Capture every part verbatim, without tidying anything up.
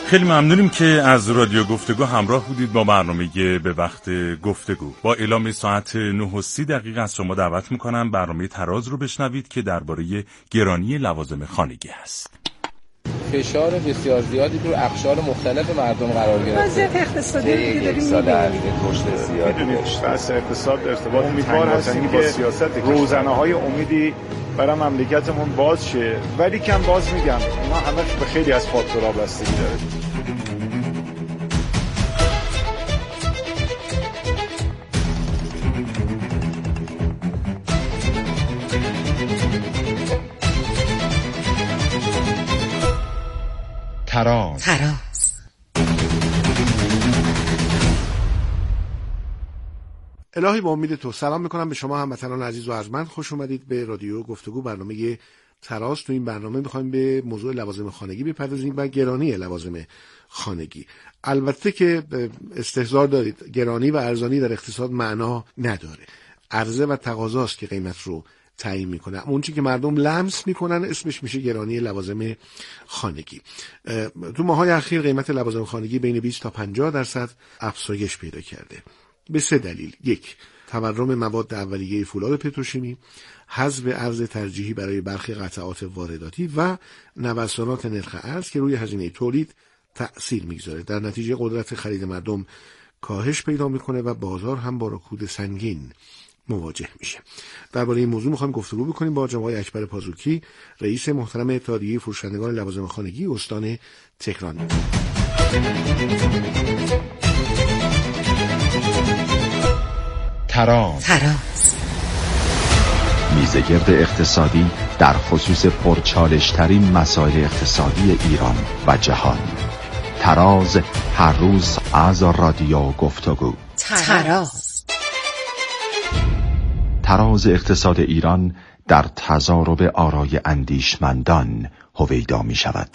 خیلی ممنونیم که از رادیو گفتگو همراه بودید با برنامه به وقت گفتگو. با اعلام ساعت نه و سی دقیقه از شما دعوت میکنم برنامه تراز رو بشنوید که درباره گرانی لوازم خانگی هست. فشار بسیار زیادی رو اقشار مختلف مردم قرار گرفته. وضعیت اقتصادی که داریم سال اخیر رشد زیادی داشت. بحث اقتصاد ارتباط امیدوار هستیم که سیاست روزنه‌های امیدی برای مملکتمون باز شه، ولی کم باز میگم اینا همه به خیلی از فاکتورها بستگی داره. تراز تراز الهی با امید تو سلام میکنم به شما هموطنان عزیز و ارجمند. خوش اومدید به رادیو گفتگو برنامه تراز. تو این برنامه میخوایم به موضوع لوازم خانگی بپردازیم و گرانی لوازم خانگی. البته که استحضار دارید گرانی و ارزانی در اقتصاد معنا نداره، عرضه و تقاضاست که قیمت رو تعیین میکنه. اون چیزی که مردم لمس میکنن اسمش میشه گرانی لوازم خانگی. تو ماهای اخیر قیمت لوازم خانگی بین بیست تا پنجاه درصد افزایش پیدا کرده به سه دلیل. یک، تورم مواد اولیه فولاد پتروشیمی، حذف ارز ترجیحی برای برخی قطعات وارداتی و نوسانات نرخ ارز که روی هزینه تولید تأثیر میگذاره. در نتیجه قدرت خرید مردم کاهش پیدا میکنه و بازار هم با رکود سنگین مواجه میشه. درباره این موضوع میخوایم گفتگو بکنیم با جناب اکبر پازوکی، رئیس محترم اتحادیه فروشندگان لوازم خانگی استان تهران. تراز تراز میزگرد اقتصادی در خصوص پرچالش‌ترین مسائل اقتصادی ایران و جهان. تراز هر روز از رادیو گفتگو. تراز تراز اقتصاد ایران در تضارب آرای اندیشمندان هویدا می شود.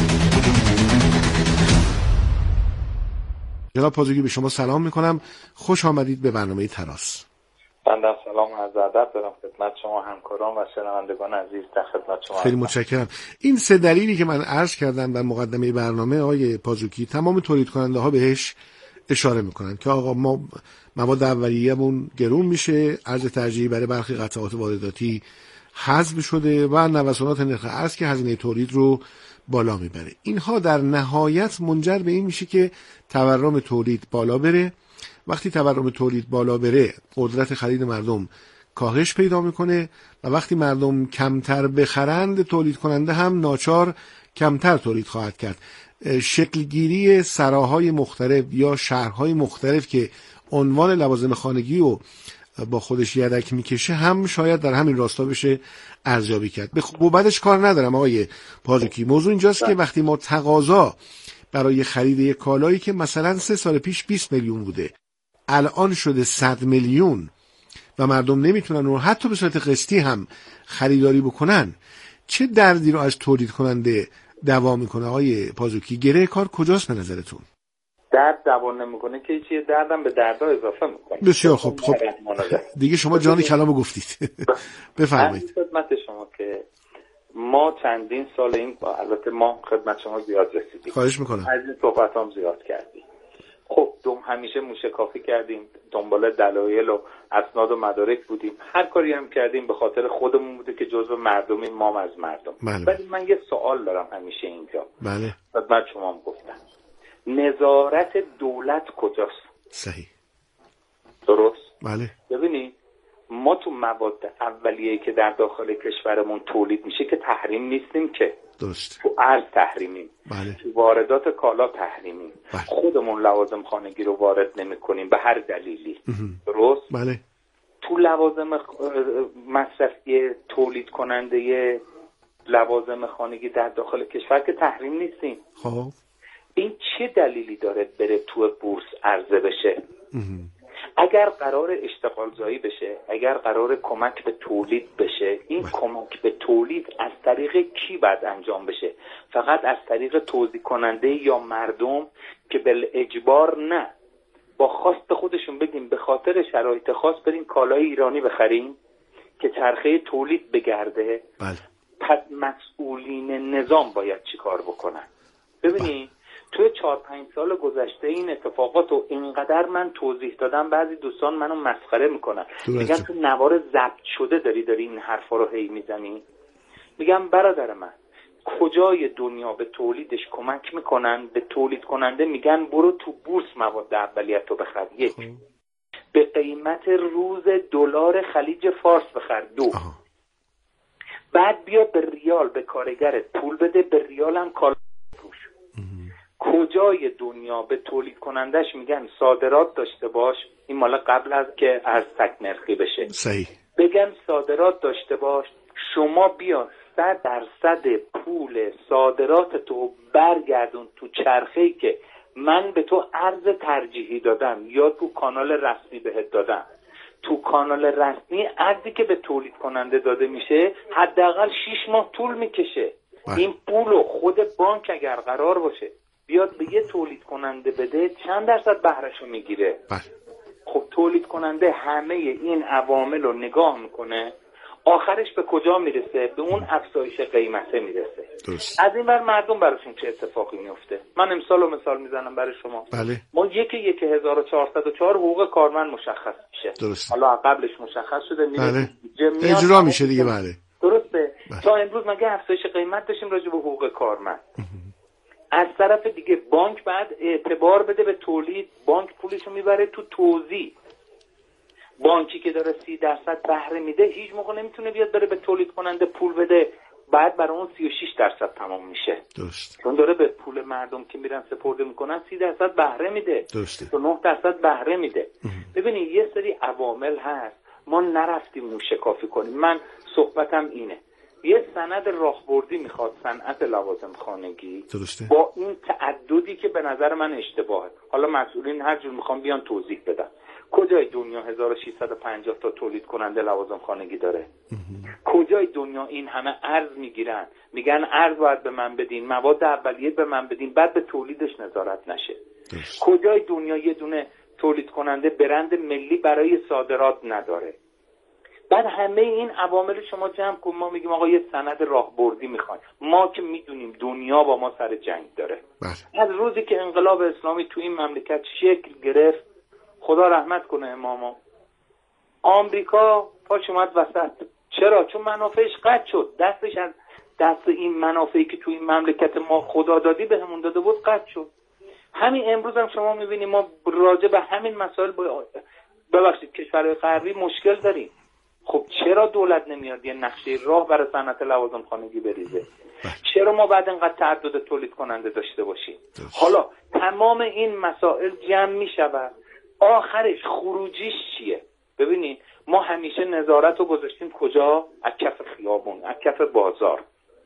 جناب پازوکی به شما سلام میکنم، خوش آمدید به برنامه تراز. بنده سلام و عرض ادب دارم خدمت شما همکاران و شنوندگان عزیز در خدمت شما. خیلی متشکرم. این سه دلیلی که من عرض کردم در مقدمه برنامه آقای پازوکی تمام تولید کننده ها بهش اشاره میکنن که آقا ما مواد اولیه‌مون گرون میشه، ارز ترجیحی برای برخی قطعات وارداتی حذف شده و نوسانات نرخ ارز که هزینه تولید رو بالا میبره. اینها در نهایت منجر به این میشه که تورم تولید بالا بره. وقتی تورم تولید بالا بره قدرت خرید مردم کاهش پیدا میکنه و وقتی مردم کمتر بخرند تولید کننده هم ناچار کمتر تولید خواهد کرد. شکلگیری سراهای مختلف یا شهرهای مختلف که عنوان لوازم خانگی رو با خودش یدک میکشه هم شاید در همین راستا بشه ارزیابی کرد. به خوب و بدش کار ندارم آقای پازوکی، موضوع اینجاست که وقتی ما تقاضا برای خرید یک کالایی که مثلا سه سال پیش بیست میلیون بوده الان شده صد میلیون و مردم نمیتونن رو حتی به صورت قسطی هم خریداری بکنن، چه دردی رو از تولید کننده دوا میکنه آقای پازوکی؟ گره کار کجاست به نظرتون؟ درد دوا نمیکنه که چیه، دردم به دردا اضافه میکنه. بسیار خوب. خب دیگه شما جان کلامو گفتید. بفرمایید. خدمت شما که ما چندین سال این البته ما خدمت شما زیاد رسیدیم. خواهش میکنم. از این صحبتام زیاد کردیم. خب دوم همیشه موشکافی کردیم، دنبال دلایل و اسناد و مدارک بودیم. هر کاری هم کردیم به خاطر خودمون بوده که جزو مردمیم، ما از مردم. بله. ولی من یه سوال دارم همیشه اینجا. بله. خدمت شما هم گفتم. نظارت دولت کجاست؟ صحیح. درست؟ بله. ببینید ما تو مواد اولیه‌ای که در داخل کشورمون تولید میشه که تحریم نیستیم که. درست. تو ارز تحریمیم. بله. تو واردات کالا تحریمیم. بله. خودمون لوازم خانگی رو وارد نمی‌کنیم به هر دلیلی. درست؟ بله. تو لوازم مصرفی تولید کننده لوازم خانگی در داخل کشور که تحریم نیستیم. خب این چه دلیلی داره بره تو بورس عرضه بشه؟ اگر قرار اشتغال زایی بشه، اگر قرار کمک به تولید بشه، این بله. کمک به تولید از طریق کی باید انجام بشه؟ فقط از طریق توزیع کننده یا مردم که بالاجبار نه، با خواست خودشون بگیم به خاطر شرایط خاص بریم کالای ایرانی بخریم که چرخه تولید بگرده. بله. پس مسئولین نظام باید چی کار بکنن؟ ببینید توی چهار پنج سال گذشته این اتفاقات رو اینقدر من توضیح دادم، بعضی دوستان منو مسخره میکنن، میگن تو نوار ضبط شده داری داری این حرفا رو هی میزنی. میگم برادر من، کجای دنیا به تولیدش کمک میکنن؟ به تولید کننده میگن برو تو بورس مواد اولیت رو بخر، یک، به قیمت روز دلار خلیج فارس بخر، دو، آه. بعد بیا به ریال به کارگرت پول بده، به ریال هم کالا بفروش. کجای دنیا به تولید کنندش میگن صادرات داشته باش، این مالا قبل از که ارز تک نرخی بشه، صحیح، بگن صادرات داشته باش، شما بیا صد درصد پول صادرات تو برگردون تو چرخه‌ای که من به تو ارز ترجیحی دادم یا تو کانال رسمی بهت دادم. تو کانال رسمی ارزی که به تولید کننده داده میشه حداقل شش ماه طول میکشه. بله. این پولو خود بانک اگر قرار باشه بیاد به یه تولید کننده بده، چند درصد بهرهشو میگیره؟ بله. خب تولید کننده همه این عوامل رو نگاه میکنه، آخرش به کجا میرسه؟ به اون افزایش قیمته میرسه. درست. از این بر مردم براشون چه اتفاقی میفته؟ من امسال و مثال میزنم برای شما. بله. ما یک یک هزار و چهارصد و چهار حقوق کارمند مشخص میشه. درست. حالا قبلش مشخص شده میره. بله. اجرا میشه دیگه. بله. درسته. بله. تا امروز مگه افزایش قیمت داشتیم راجع به حقوق کارمند؟ از طرف دیگه بانک بعد اعتبار بده به تولید، بانک پولشو میبره تو توزیع. بانکی که داره سی درصد بهره میده هیچ موقع نمیتونه بیاد بره به تولید کننده پول بده، بعد برای اون سی و شش درصد تمام میشه. درست. چون داره به پول مردم که میرن سپرده میکنن سی درصد بهره میده. درسته. تو نه درصد بهره میده. ببینید یه سری عوامل هست ما نرفتیم موشکافی کنیم. من صحبتم اینه، یه سند راهبردی میخواد صنعت لوازم خانگی. درسته. با این تعددی که به نظر من اشتباهه. حالا مسئولین هر جور میخوان بیان توضیح بدن. کجای دنیا هزار و ششصد و پنجاه تا تولید کننده لوازم خانگی داره؟ کجای دنیا این همه ارز میگیرن میگن ارز باید به من بدین، مواد اولیه به من بدین، بعد به تولیدش نظارت نشه؟ درست. کجای دنیا یه دونه تولید کننده برند ملی برای صادرات نداره؟ بعد همه این عوامل شما جمع کن، ما میگیم آقا یه سند راهبردی میخوایم. ما که میدونیم دنیا با ما سر جنگ داره. بله. از روزی که انقلاب اسلامی تو این مملکت شکل گرفت، خدا رحمت کنه اماما، آمریکا پاش اومد وسط. چرا؟ چون منافعش قطع شد، دستش از دست این منافعی که تو این مملکت ما خدا دادی به همون داده بود قطع شد. همین امروز هم شما میبینید ما راجع به همین مسائل ببخشید کشورهای غربی مشکل داریم. خب چرا دولت نمیاد یه نقشه راه برای صنعت لوازم خانگی بریزه؟ چرا ما بعد اینقدر تعدد تولید کننده داشته باشیم؟ حالا تمام این مسائل جمع میشود، آخرش خروجیش چیه؟ ببینید ما همیشه نظارت رو گذاشتیم کجا؟ از کف خیابون، از کف بازار.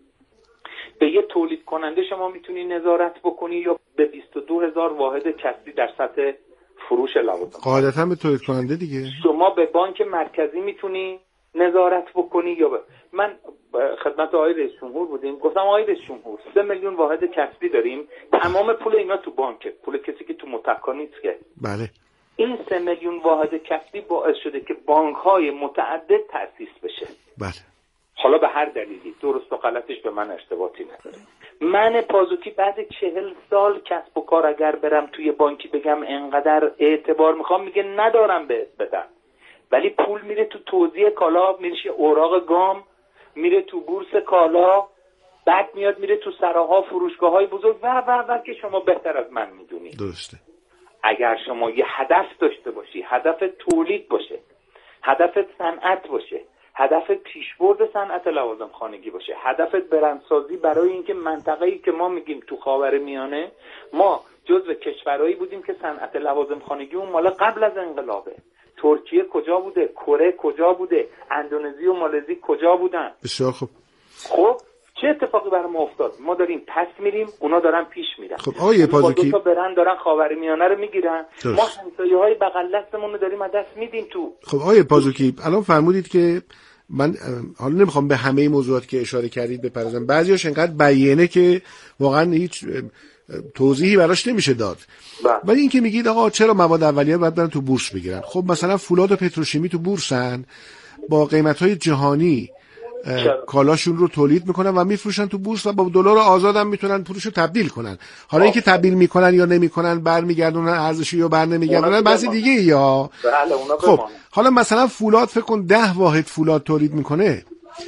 به یه تولید کننده شما میتونی نظارت بکنی یا به بیست و دو هزار واحد کسری در سطح فروش لوازم. قاعدتا به تولید کننده دیگه. شما به بانک مرکزی میتونی نظارت بکنی یا ب... من خدمت آقای رئیس جمهور بودیم، گفتم آقای رئیس جمهور سه میلیون واحد کسری داریم، تمام پول اینا تو بانکه، پول کسی که تو متقا نیست که. بله. این سه میلیون واحد کسری باعث شده که بانک‌های متعدد تأسیس بشه. بله. حالا به هر دلیلی، درست و غلطش به من ارتباطی نداره. من پازوکی بعد چهل سال کسب و کار اگر برم توی بانکی بگم انقدر اعتبار میخوام، میگه ندارم بهت بدم، ولی پول میره تو توزیع کالا، میشه اوراق گام، میره تو بورس کالا، بعد میاد میره تو سراها فروشگاه‌های بزرگ و و و که شما بهتر از من میدونید. درسته. اگر شما یه هدف داشته باشی، هدف تولید باشه، هدف صنعت باشه، هدف پیشبرد صنعت لوازم خانگی باشه، هدفت برندسازی برای اینکه منطقه‌ای که ما میگیم تو خاورمیانه، ما جزو کشورهایی بودیم که صنعت لوازم خانگی اون مال قبل از انقلابه. ترکیه کجا بوده؟ کره کجا بوده؟ اندونزی و مالزی کجا بودن؟ بسیار خوب. خب چه اتفاقی برای ما افتاد؟ ما داریم پس میریم، اونا دارن پیش میرن. خب آقای پازوکی، دو تا برند دارن خاورمیانه رو میگیرن، ما همسایه‌های بغل دستمون رو داریم از دست میدیم تو. خب آقای پازوکی، الان فرمودید که من حالا نمیخوام به همه موضوعات که اشاره کردید بپردازم، بعضیاش انقدر بیانه که واقعا هیچ توضیحی براش نمیشه داد. ولی این که میگید آقا چرا مواد اولیه باید برن تو بورس بگیرن؟ خب مثلا فولاد و پتروشیمی تو بورسن، با قیمت‌های جهانی کالاشون رو تولید میکنن و میفروشن تو بورس و با دلار آزاد هم میتونن پولش رو تبدیل کنن. حالا اینکه تبدیل میکنن یا نمیکنن، برمیگردونن ارزشی یا بر نمیگردونن بحث دیگه یا بله اونا خب بمانه. حالا مثلا فولاد فکر کن ده واحد فولاد تولید میکنه،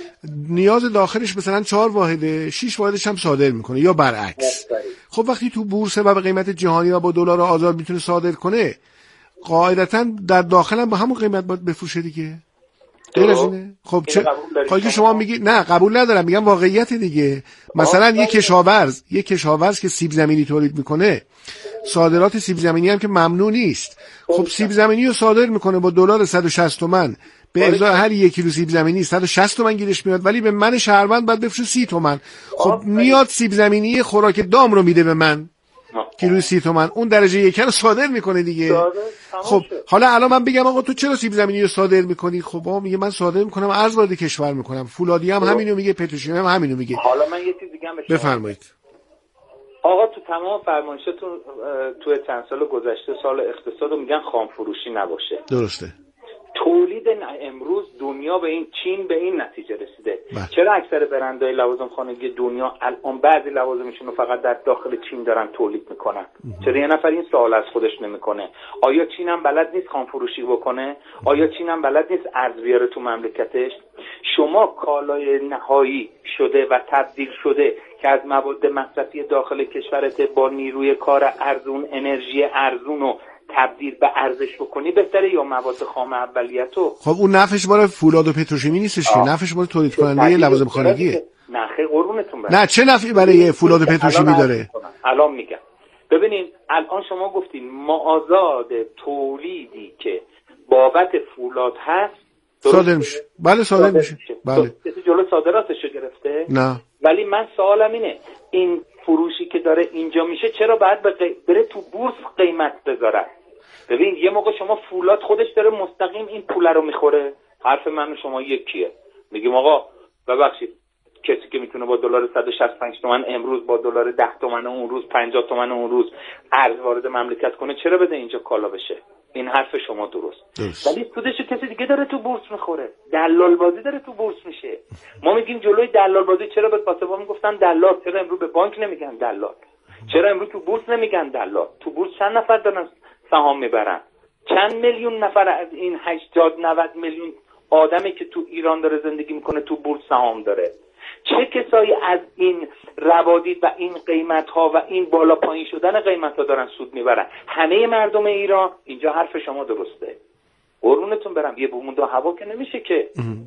نیاز داخلش مثلا چهار واحده، شش واحدش هم صادر میکنه یا برعکس. خب وقتی تو بورس و به قیمت جهانی و با دلار آزاد میتونه صادر کنه، قاعدتا در داخل هم با همون قیمت باید بفروشه دیگه. غیر از اینه؟ خب چه خواهی که شما میگی نه قبول ندارم، میگم واقعیت دیگه. مثلا یک کشاورز یک کشاورز که سیب زمینی تولید میکنه، صادرات سیب زمینی هم که ممنوع نیست. خب سیب زمینی رو صادر میکنه با دلار صد و شصت تومن، به ازای هر یک کیلو سیب زمینی صد و شصت تومن گیرش میاد، ولی به من شهروند باید بفروشه سی تومن. خب میاد سیب زمینی خوراک دام رو میده به من کیلو سی تومن، اون درجه یک رو صادر میکنه دیگه. خب حالا الان من بگم آقا تو چرا سیب زمینی رو صادر میکنی؟ خب آقا میگه من صادر میکنم، ارز وارد کشور میکنم. فولادی هم همینو میگه، پتروشیمی هم همینو میگه. حالا من یه چیز دیگه هم بفرمایید. آقا تو تمام فرمایشاتون تو چند سال گذشته سال اقتصاد میگن خام فروشی نباشه. درسته. تولید امروز دنیا به این چین به این نتیجه رسیده. بله. چرا اکثر برندهای لوازم خانگی دنیا الان بعضی لوازمشون رو فقط در داخل چین دارن تولید میکنن؟ چرا یه نفر این سوال از خودش نمیکنه؟ آیا چین هم بلد نیست خام فروشی بکنه؟ آیا چین هم بلد نیست ارز بیاره تو مملکتش؟ شما کالای نهایی شده و تبدیل شده که از مواد مصرفی داخل کشورت با نیروی کار ارزون، انرژی ارزون و تبدیل به ارزش بکنی بهتره یا مواد خام اولیتو؟ خب اون نفعش مال فولاد و پتروشیمی نیستش که، نفعش مال تولید کننده لوازم خانگیه. نه خیلی قربونتون برم. نه چه نفعی برای فولاد و پتروشیمی داره؟ الان میگم ببینین، الان شما گفتین مازاد تولیدی که بابت فولاد هست صادر میشه. بله صادر میشه. بله. کسی جلو صادراتشو گرفته؟ نه. ولی من سوالم اینه، این فروشی که داره اینجا میشه چرا باید بره تو بورس قیمت بذاره؟ ببین یه موقع شما فولاد خودش داره مستقیم این پول رو میخوره. حرف من و شما یکیه. میگیم آقا ببخشید کسی که میتونه با دلار صد و شصت و پنج تومن امروز با دلار ده تومن اون روز، پنجاه تومن اون روز ارز وارد مملکت کنه، چرا بده اینجا کالا بشه؟ این حرف شما درست. درست. ولی سودشو کسی دیگه داره تو بورس میخوره. دلال بازی داره تو بورس میشه. ما میگیم جلوی دلال بازی چرا به کاسبا میگفتن دلال، چرا امروز به بانک نمیگن دلال؟ چرا امروز تو بورس نمیگن دلال؟ تو بورس چند نفر دارن سهام میبرن؟ چند میلیون نفر از این هشتاد نود میلیون آدمی که تو ایران داره زندگی میکنه تو بورس سهام داره؟ چه کسایی از این روادید و این قیمت ها و این بالا پایین شدن قیمت ها دارن سود میبرن؟ همه مردم ایران. اینجا حرف شما درسته. قربونتون برم، یه بومود و هوا که نمیشه که.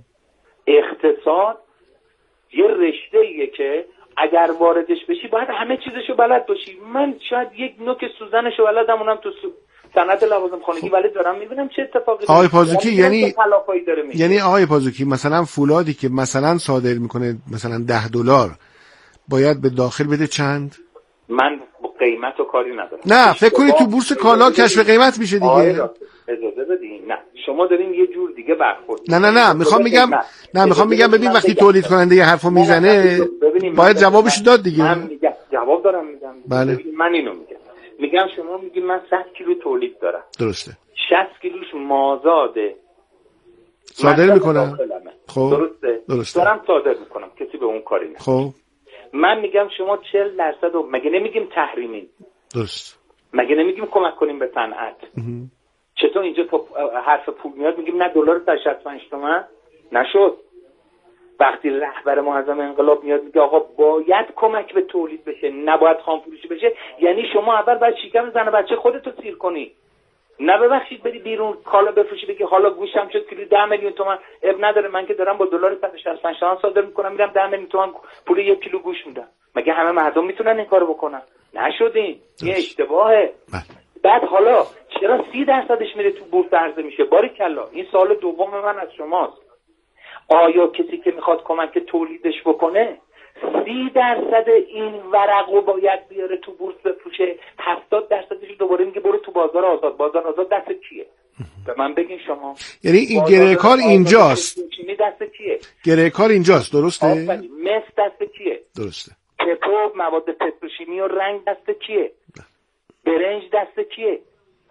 اقتصاد یه رشته ایه که اگر واردش بشی باید همه چیزشو بلد باشی. من شاید یک نوک سوزنشو بلدم، اونم تو سو... صنعت لوازم خانگی، ولی دارم میبینم چه اتفاقی آقای پازوکی یعنی یعنی آقای پازوکی مثلا فولادی که مثلا صادر میکنه مثلا ده دلار باید به داخل بده چند؟ من قیمت و کاری ندارم. نه فکر کنید تو بورس کالا کشف قیمت میشه دیگه. اجازه بدین. نه شما دارین یه جور دیگه برخورد. نه نه نه میخوام میگم نه میخوام میگم ببین وقتی تولید کننده یه حرفو میزنه باید جوابش داد دیگه. من میگم جواب دارم میدم. بله. من اینو میگم. میگم شما میگی من صد کیلو تولید دارم. درسته. شصت کیلوش مازاده. صادر میکنم. خب درسته. درسته. دارم صادر میکنم. کسی به اون کاری نمیکنه. خب من میگم شما چهل درصد و مگه نمیگیم تحریمی؟ درست. مگه نمیگیم کمک کنیم به صنعت؟ چطور اینجا تو حرف پول میاد میگیم نه دلار صد و شصت و پنج تومن نشد. وقتی رهبر معظم انقلاب میاد میگه آقا باید کمک به تولید بشه، نباید خام فروشی بشه، یعنی شما اول باید شکم زن بچه خودتو سیر کنی. نه ببخشید بری بیرون کالا بفروشی بگی حالا گوشم شد کیلو ده میلیون تومان، اب نداره من که دارم با دلار صد و شصت و پنج تومن صادر میکنم میرم ده میلیون تومان پول یک کیلو گوش میدم. مگه همه مردم میتونن این کارو بکنن؟ نشدین. یه اشتباهه. بعد حالا چرا سی درصدش میره تو بورس عرضه میشه؟ باریکلا. این سوال دوم من از شماست. آیا کسی که میخواد کمک تولیدش بکنه سی درصد این ورقو باید بیاره تو بورس بفروشه، هفتاد درصدش دوباره میگه برو تو بازار آزاد؟ بازار آزاد دست کیه؟ به من بگین شما. یعنی این گره کار اینجاست. دست کیه؟ گره کار اینجاست. درسته؟ مس دست کیه؟ درسته. پترو مواد پتروشیمی و رنگ دست کیه؟ برنج دست کیه؟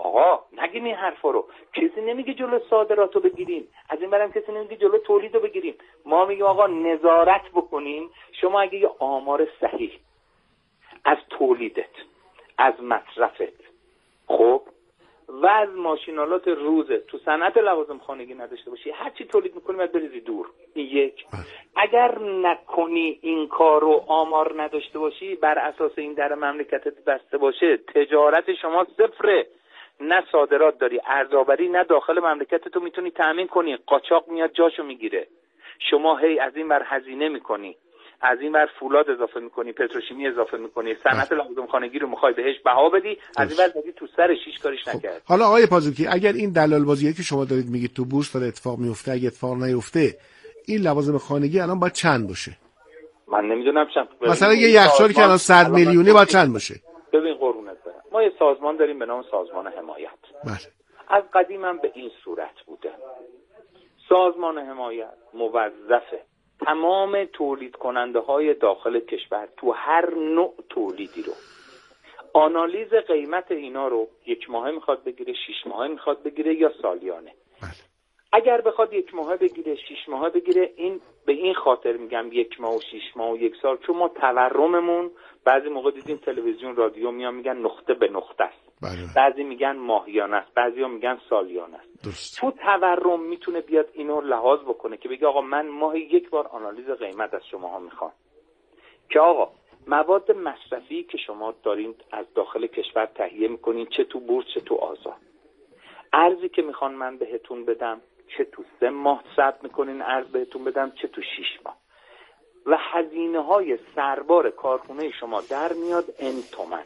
آقا نگیم این حرفا رو. کسی نمیگه جلو صادراتو بگیریم، از این برم کسی نمیگه جلو تولیدو بگیریم. ما میگیم آقا نظارت بکنیم. شما اگه یه آمار صحیح از تولیدت، از مصرفت، خب و از ماشینالات روزه تو صنعت لوازم خانگی نداشته باشی، هر چی تولید میکنی باید بریزی دور. این یک. اگر نکنی این کارو، آمار نداشته باشی، بر اساس این در مملکتت بسته باشه، تجارت شما صفره. نه صادرات داری، ارزآوری نه داخل مملکت تو میتونی تأمین کنی، قاچاق میاد جاشو میگیره. شما هی از این بر هزینه میکنی، از این بر فولاد اضافه میکنی، پتروشیمی اضافه میکنی، صنعت لوازم خانگی رو میخوای بهش بها بدی، از این بر تو سر شیش کاریش خب. نکرد. حالا آقای پازوکی، اگر این دلال بازیه که شما دارید میگید تو بورس داره اتفاق میفته، اگه اتفاق نیفته این لوازم خانگی الان باید چند باشه؟ من نمیدونم چند. مثلا یه یخچال که الان صد میلیونی باید چند باشه؟ ببین قربونت برم، ما یه سازمان داریم به نام سازمان حمایت. بله. از قدیم هم به این صورت بوده. سازمان حمایت موظفه تمام تولید کننده های داخل کشور تو هر نوع تولیدی رو، آنالیز قیمت اینا رو یک ماهه میخواد بگیره، شش ماهه میخواد بگیره یا سالیانه. بله. اگر بخواد یک ماهه بگیره، شش ماهه بگیره، این به این خاطر میگم یک ماه و شش ماه و یک سال، چون ما تورممون بعضی موقع دیدیم تلویزیون رادیو میان میگن نقطه به نقطه است. بله. بعضی میگن ماهیانه است، بعضیا میگن سالیانه است. درست. تو تورم میتونه بیاد اینو لحاظ بکنه که بگه آقا من ماهی یک بار آنالیز قیمت از شماها میخوام که آقا مواد مصرفی که شما دارین از داخل کشور تهیه میکنین، چه تو بورس چه تو آزاد، ارزی که میخوان من بهتون بدم چه تو سه ماه ثبت میکنین ارز بهتون بدم چه تو شش ماه، و هزینه های سربار کارخونه شما در میاد ان تومن.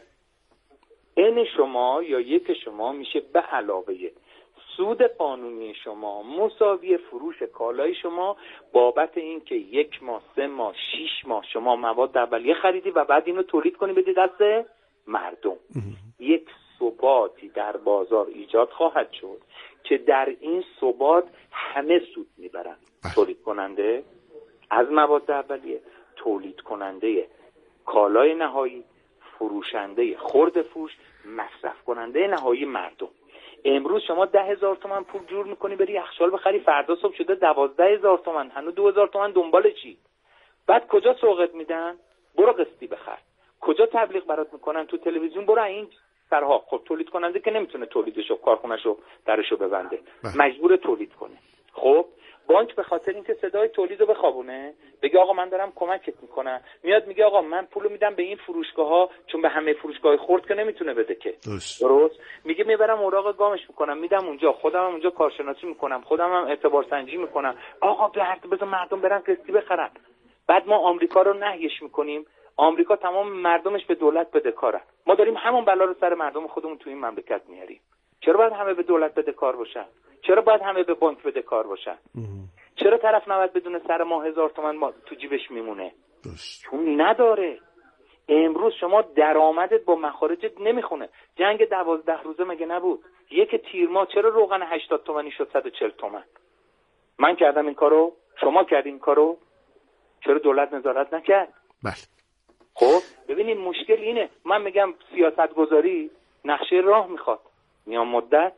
ان شما یا یک شما میشه به علاوه سود قانونی شما مساوی فروش کالای شما بابت این که یک ماه، سه ماه، شش ماه شما مواد اولیه خریدی و بعد اینو تولید کنی بدی دست مردم. یک ثباتی در بازار ایجاد خواهد شد که در این ثبات همه سود میبرن. تولید کننده از مواد اولیه، تولید کننده کالای نهایی، فروشنده خرد فروش، مصرف کننده نهایی مردم. امروز شما ده هزار تومن پول جور میکنی بری یخچال بخری، فردا صبح شده دوازده هزار تومن، هنوز دو هزار تومن دنبال چی؟ بعد کجا سوقت میدن؟ برو قسطی بخر. کجا تبلیغ برات میکنن؟ تو تلویزیون. برو این سرها. خب تولید کننده که نمیتونه تولیدشو، کارخونهشو درشو ببنده، مجبور تولید کنه. خب بانک به خاطر اینکه صدای تولیدو بخوابونه، بگه آقا من دارم کمکت میکنم، میاد میگه آقا من پولو میدم به این فروشگاه‌ها، چون به همه فروشگاه خرد که نمیتونه بده که. درست. درست میگه میبرم اوراق گامش میکنم میدم اونجا، خودم هم اونجا کارشناسی میکنم، خودم هم اعتبار سنجی میکنم. آقا بذار مردم برن قسطی بخرن. بعد ما آمریکا رو نهیش میکنیم. آمریکا تمام مردمش به دولت بدهکارن. ما داریم همون بلا رو سر مردم خودمون تو این مملکت میاریم. چرا باید همه به دولت بدهکار باشن؟ چرا باید همه به بانک بدهکار باشن؟ چرا طرف نباید بدون سر ماه هزار تومن ما تو جیبش میمونه؟ دست. چون نداره. امروز شما درآمدت با مخارجت نمیخونه. جنگ دوازده روزه مگه نبود؟ یک تیر ماه چرا روغن هشتاد تومانی شد صد و چهل تومن؟ من کردم این کارو؟ شما کردین این کارو؟ چرا دولت نظارت نکرد؟ بله. خب ببینید مشکل اینه. من میگم سیاست گذاری نقشه راه میخواد، میان مدت،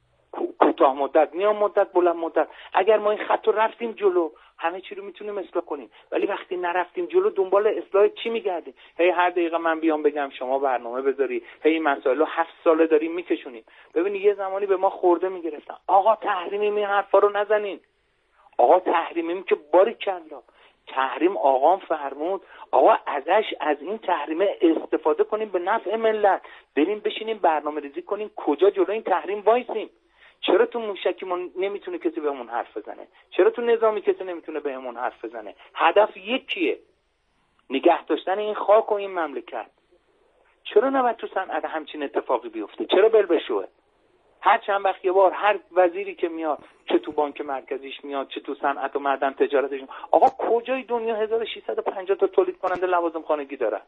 کوتاه مدت، میان مدت، بلند مدت. اگر ما این خط رو رفتیم جلو همه چی رو میتونیم اصلاح کنیم، ولی وقتی نرفتیم جلو دنبال اصلاح چی میگردیم؟ هی هر دقیقه من بیام بگم شما برنامه بذاری، هی مسائل رو هفت ساله داریم میکشونیم. ببینید یه زمانی به ما خورده میگرفتن آقا تحریمیم این حرفا رو نزنین، آقا تحریمیم که باریکلا تحریم آقام فرمود، آقا ازش از این تحریم استفاده کنیم به نفع ملت، بریم بشینیم برنامه ریزی کنیم کجا جلو این تحریم وایسیم. چرا تو موشکیمون نمیتونه کسی بهمون حرف بزنه؟ چرا تو نظامی کسی نمیتونه بهمون حرف بزنه؟ هدف یکیه، نگه داشتن این خاک و این مملکت. چرا نباید تو صنعت همچین اتفاقی بیفته؟ چرا بل بشوه؟ هر چند وقت یه بار هر وزیری که میاد، چه تو بانک مرکزیش میاد، چه تو صنعت و معدن تجارتش، آقا کجای دنیا هزار و ششصد و پنجاه تا تولید کننده لوازم خانگی دارن؟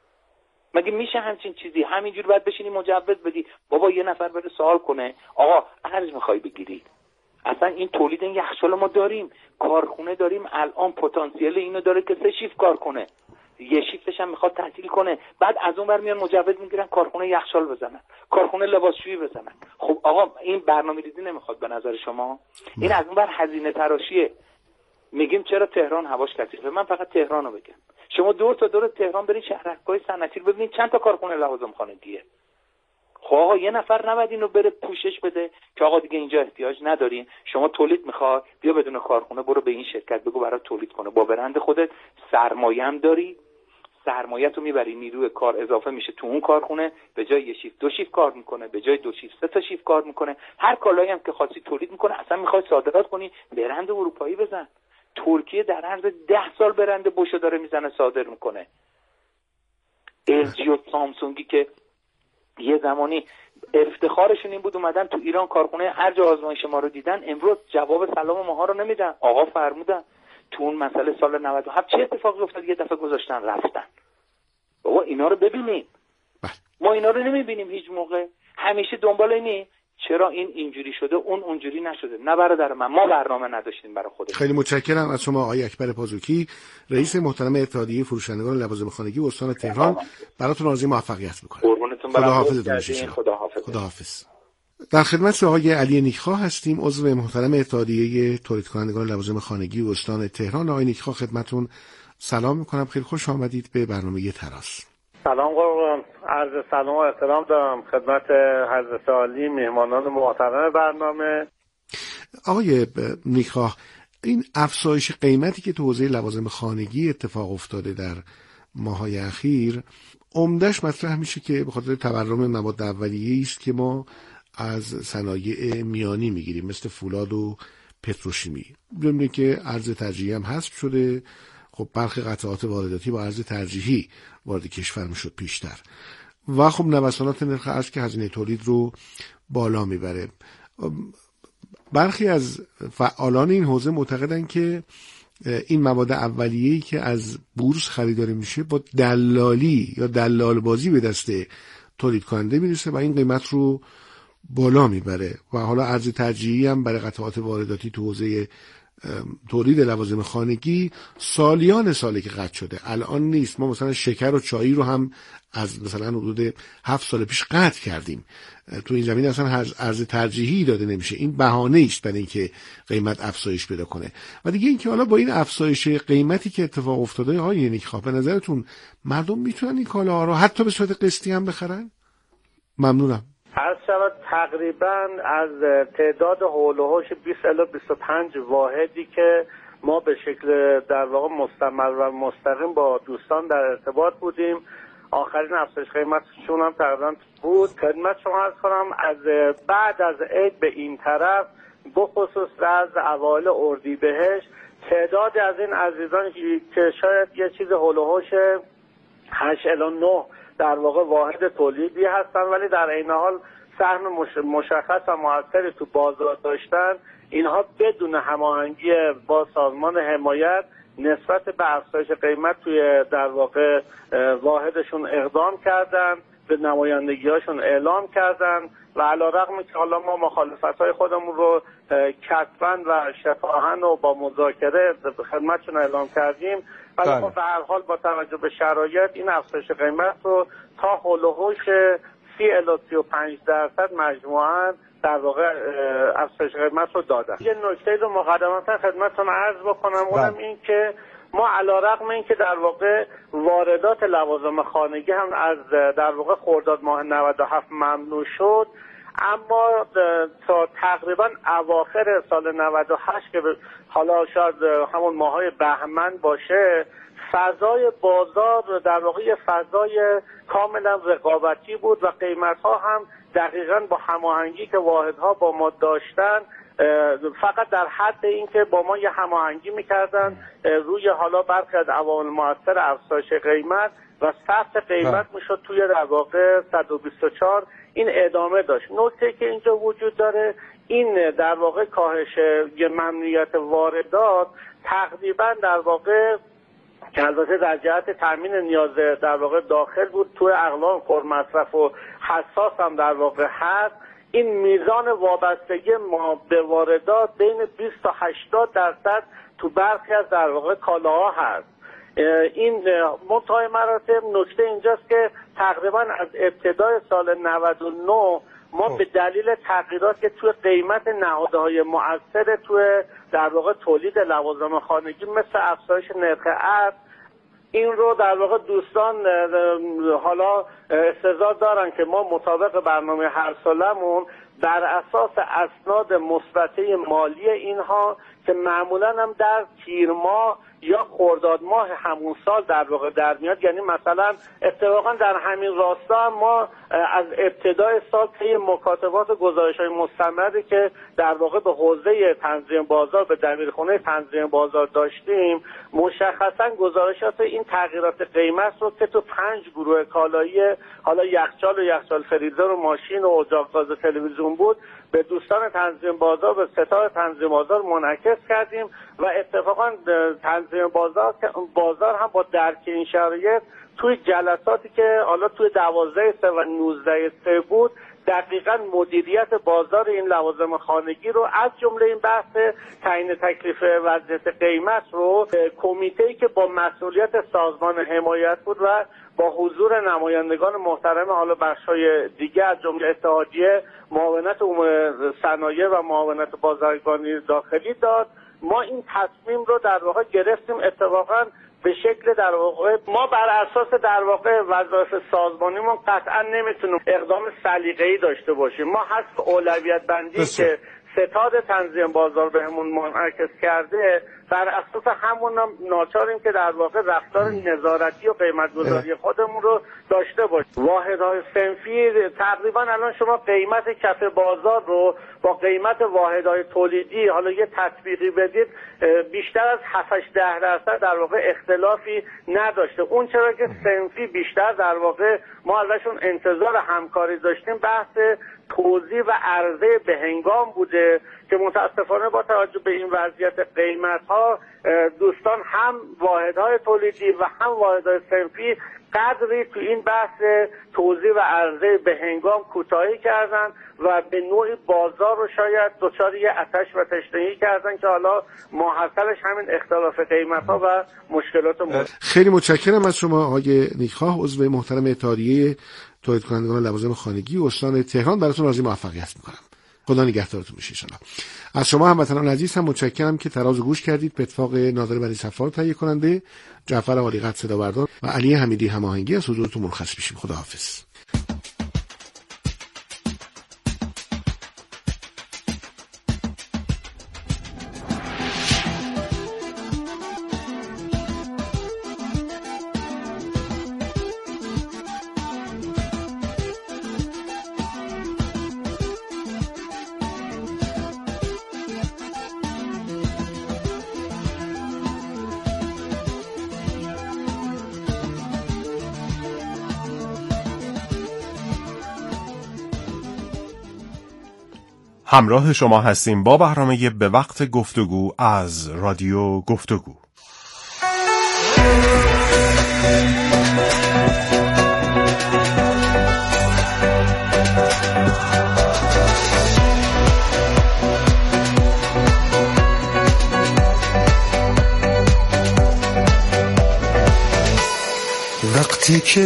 مگه میشه همچین چیزی؟ همینجور باید بشینی مجوز بدی بابا یه نفر بره سوال کنه آقا ارز میخوای بگیری؟ اصلا این تولید یخچال ما داریم، کارخونه داریم الان پتانسیل اینو داره که سه شیفت کار کنه. یه شیفتش هم میخواد تعطیل کنه، بعد از اون ور میان مجوز میگیرن کارخونه یخچال بزنن، کارخونه لباسشویی بزنن. خب آقا این برنامه‌ریزی نمیخواد به نظر شما؟ این از اون ور هزینه تراشیه. میگیم چرا تهران هواش کثیفه؟ من فقط تهرانو بگم. شما دور تا دور تهران برید شهرک‌های صنعتی رو ببینید چند تا کارخونه لوازم خانگیه. خب آقا یه نفر نباید اینو بره پوشش بده که آقا دیگه اینجا احتیاج ندارین، شما تولید میخوای بیا بدون کارخونه برو به این شرکت بگو برات تولید کنه، با برند خودت سرمایه هم داری، سرمایه‌تو میبری نیروی کار اضافه میشه تو اون کارخونه، به جای یه شیفت دو شیفت کار میکنه، به جای دو شیفت سه تا شیفت کار میکنه، هر کالایی هم که خاصی تولید میکنه. اصلا میخوای صادرات کنی برند اروپایی بزن. ترکیه در عرض ده سال برند بوشو داره میزنه صادر میکنه. ال جی و سامسونگی که یه زمانی افتخارشون این بود اومدن تو ایران کارخونه هر جا آزمایش ما رو دیدن، امروز جواب سلام ماها رو نمیدن. آقا فرمودن تو اون مسئله سال نود و هفت چه اتفاقی افتاد؟ یه دفعه گذاشتن رفتن. بابا اینا رو ببینیم. ما اینا رو نمیبینیم هیچ موقع. همیشه دنبال اینی چرا این اینجوری شده اون اونجوری نشده. نه برادر من، ما برنامه نداشتیم برای خودمون. خیلی متشکرم از شما آقای اکبر پازوکی، رئیس محترم اتحادیه فروشندگان لوازم خانگی استان تهران. براتون آرزوی موفقیت می‌کنم. قربونتون برم. خداحافظ. خداحافظ. خداحافظ. در خدمت آقای علی نیکخواه هستیم، عضو محترم اتحادیه تولید کنندگان لوازم خانگی استان تهران. آقای نیکخواه خدمتتون سلام می‌کنم. خیلی خوش آمدید به برنامه تراس. سلام قربان، عرض سلام و احترام دارم خدمت حضرت عالی مهمانان محترم برنامه. آقای نیکخواه، این افزایش قیمتی که تو حوزه لوازم خانگی اتفاق افتاده در ماه‌های اخیر، عمدش مطرح میشه که به خاطر تورم مواد اولیه‌ای است که ما از صنایع میانی میگیریم مثل فولاد و پتروشیمی. بدونیم که ارز ترجیحی هم حذف شده. خب برخی قطعات وارداتی با ارز ترجیحی وارد کشور میشد پیشتر و خب نوسانات نرخ ارز که هزینه تولید رو بالا میبره. برخی از فعالان این حوزه معتقدن که این مواد اولیه‌ای که از بورس خریداری میشه با دلالی یا دلال بازی به دست تولید کننده میرسه و این قیمت رو بالا میبره و حالا ارز ترجیحی هم برای قطعات وارداتی تو حوزه تولید لوازم خانگی سالیان ساله که قطع شده، الان نیست. ما مثلا شکر و چایی رو هم از مثلا حدود هفت سال پیش قطع کردیم. تو این زمین اصلا ارز ترجیحی داده نمیشه. این بهانه است برای اینکه قیمت افزایش پیدا کنه. و دیگه اینکه حالا با این افزایش قیمتی که اتفاق افتاده آقای نیکخواه، به نظرتون مردم میتونن این کالاها رو حتی به صورت قسطی هم بخرن؟ ممنونم. عرض شود تقریبا از تعداد حول و حوش بیست الی بیست و پنج واحدی که ما به شکل در واقع مستمر و مستقیم با دوستان در ارتباط بودیم، آخرین افزایش قیمتشون هم تقریبا بود. خدمت شما عرض کنم از بعد از عید به این طرف بخصوص از اوایل اردیبهشت تعداد از این عزیزان که شاید یه چیز حول و حوش هشت الی نه در واقع واحد تولیدی هستن ولی در عین حال سهم مشخص و موثری تو بازار داشتن، اینها بدون هماهنگی با سازمان حمایت نسبت به افزایش قیمت توی در واقع واحدشون اقدام کردن، به نمایندگی‌هاشون اعلام کردن و علی‌رغم که حالا ما مخالفت‌های خودمون رو کتباً و شفاهاً و با مذاکره خدمتشون اعلام کردیم، ولی خب به هر حال با توجه به شرایط این افزایش قیمت رو تا حول و حوش سی الی سی و پنج درصد مجموعاً در واقع افزایش قیمت رو دادن. یه نکته رو مقدماً خدمتتون عرض بکنم، اونم این که ما علی‌رغم این که در واقع واردات لوازم خانگی هم از در واقع خرداد ماه نود و هفت ممنوع شد، اما تا تقریبا اواخر سال نود و هشت که حالا شاید همون ماهای بهمن باشه، فضای بازار در واقع یه فضای کاملا رقابتی بود و قیمت‌ها هم دقیقاً با هماهنگی که واحدها با ما داشتن فقط در حد این که با ما یه هماهنگی میکردن روی حالا برخی از عوامل مؤثر افزایش قیمت و ثبت قیمت میشد توی در واقع صد و بیست و چهار، این ادامه داشت. نکته که اینجا وجود داره این در واقع کاهش ممنوعیت واردات تقریبا در واقع که البته در جهت تامین نیاز در واقع داخل بود، توی اقلام پرمصرف و حساس هم در واقع هست. این میزان وابستگی ما به واردات بین بیست تا هشتاد درصد تو برخی از در واقع کالاها هست. این منتهای مراتب نکته اینجاست که تقریبا از ابتدای سال نود و نه ما به دلیل تغییرات که توی قیمت نهادهای مؤثر توی در واقع تولید لوازم خانگی مثل افزایش نرخ ارز، این رو در واقع دوستان حالا استظهار دارن که ما مطابق برنامه هر سالمون بر اساس اسناد مثبته مالی اینها که معمولا هم در تیر ماه یا خرداد ماه همون سال در واقع در میاد، یعنی مثلا اتفاقا در همین راستا ما از ابتدای سال طی مکاتبات گزارش‌های مستمری که در واقع به حوزه تنظیم بازار به دبیرخونه تنظیم بازار داشتیم، مشخصا گزارشات این تغییرات قیمت رو که تو پنج گروه کالایی حالا یخچال و یخچال فریزر و ماشین و اجاق گاز تلویزیون بود به دوستان تنظیم بازار به ستاد تنظیم بازار منعکس کردیم و اتفاقا تنظیم بازار بازار هم با درک این شرایط توی جلساتی که حالا توی دوازده سه و نوزده سه بود دقیقاً مدیریت بازار این لوازم خانگی رو از جمله این بحث تعیین تکلیف وضعیت قیمت رو کمیته‌ای که با مسئولیت سازمان حمایت بود و با حضور نمایندگان محترم حالا بخش‌های دیگه از جمله اتحادیه معاونت عمومی صنایع و معاونت بازرگانی داخلی داد، ما این تصمیم رو در واقع گرفتیم. اتفاقاً به شکل در واقع ما بر اساس در واقع وظایف سازمانیمون قطعا نمیتونیم اقدام سلیقه‌ای داشته باشیم. ما حسب اولویت بندی بسید. که ستاد تنظیم بازار بهمون منعکس کرده بر اساس همون هم ناچاریم که در واقع رفتار نظارتی و قیمت‌گذاری خودمون رو داشته باشیم. واحدهای صنفی تقریبا الان شما قیمت کف بازار رو با قیمت واحدهای تولیدی حالا یه تطبیقی بدید بیشتر از هفت ده درصد در واقع اختلافی نداشته. اون چرا که صنفی بیشتر در واقع ما ازشون انتظار همکاری داشتیم بحث توزیع و عرضه به هنگام بوده که متاسفانه با توجه به این وضعیت قیمت ها دوستان هم واحدهای تولیدی و هم واحدهای صنفی قدری تو این بحث توزیع و عرضه به هنگام کوتاهی کردن و به نوعی بازار رو شاید دچار یه آتش و تشنگی کردن که حالا ماحصلش همین اختلاف قیمت ها و مشکلات مورد. خیلی متشکرم از شما آقای نیکخواه، عضو محترم اتحادیه تولید کنندگان لوازم خانگی استان تهران. براتون آرزوی موفقیت میکنم. خدا نگهدارتون باشه ان شاءالله. از شما هموطنان عزیز هم متشکرم که تراز گوش کردید به اتفاق ناظر بری صفار تهیه کننده، جعفر عالیقدر صدا بردار و علی حمیدی هماهنگی. از حضورتون مرخص میشیم. خداحافظ. همراه شما هستیم با برنامه به وقت گفتگو از رادیو گفتگو. وقتی که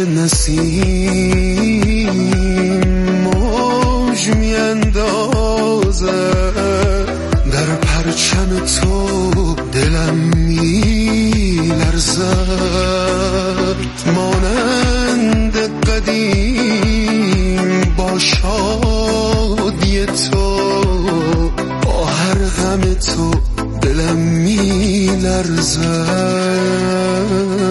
نسیم موج میاندازه در پرچم تو دلم میلرزد، مانند قدیم با شادی تو، با هر غم تو دلم میلرزد.